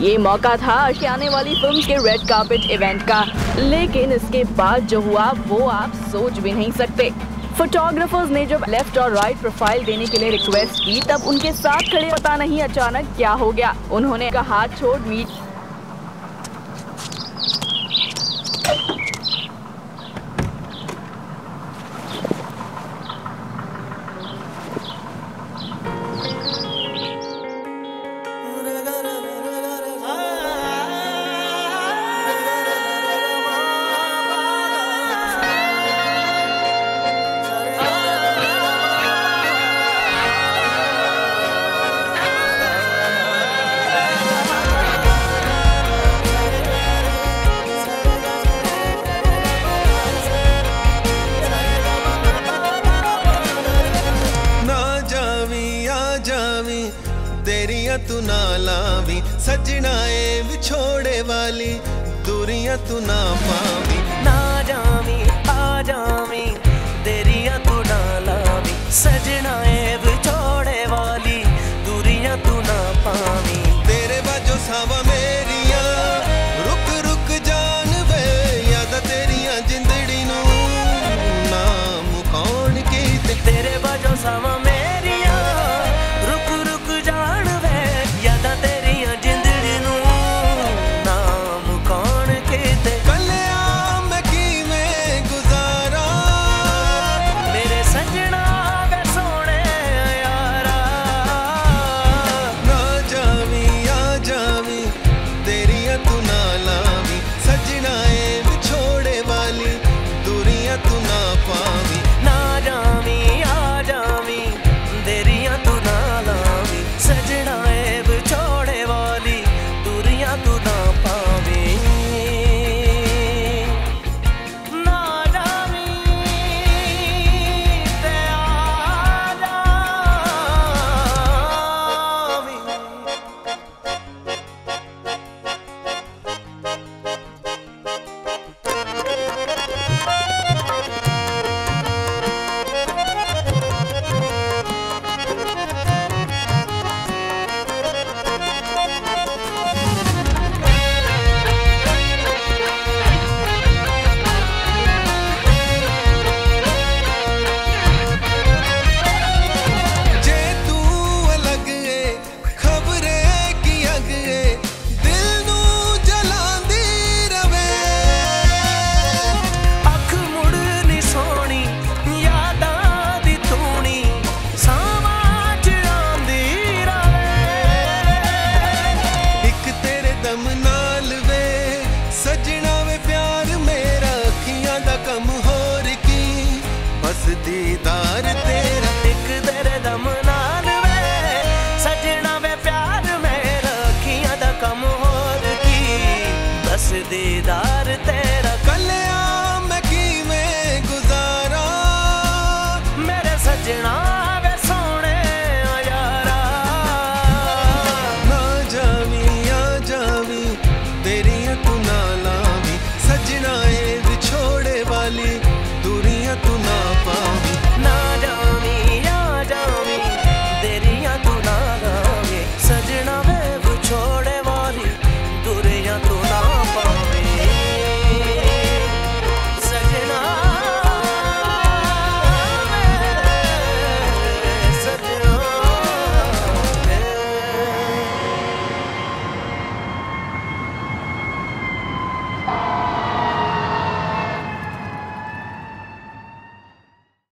ये मौका था आने वाली फिल्म के रेड कार्पेट इवेंट का, लेकिन इसके बाद जो हुआ वो आप सोच भी नहीं सकते। फोटोग्राफर्स ने जब लेफ्ट और राइट प्रोफाइल देने के लिए रिक्वेस्ट की, तब उनके साथ खड़े पता नहीं अचानक क्या हो गया। उन्होंने का हाथ छोड़ मीट तेरिया तू ना लावी सजना ए विछोड़े वाली दूरियां तू ना पावी। ना जावी आ जावी तेरिया तू ना लावी सजना ए विछोड़े वाली दूरियां तू ना पावी। तेरे बाजो सावा मेरिया रुक रुक जान वे याद तेरिया जिंदड़ी नू ना मुकाउण कीते। तेरे बाजो सावा तू ना ला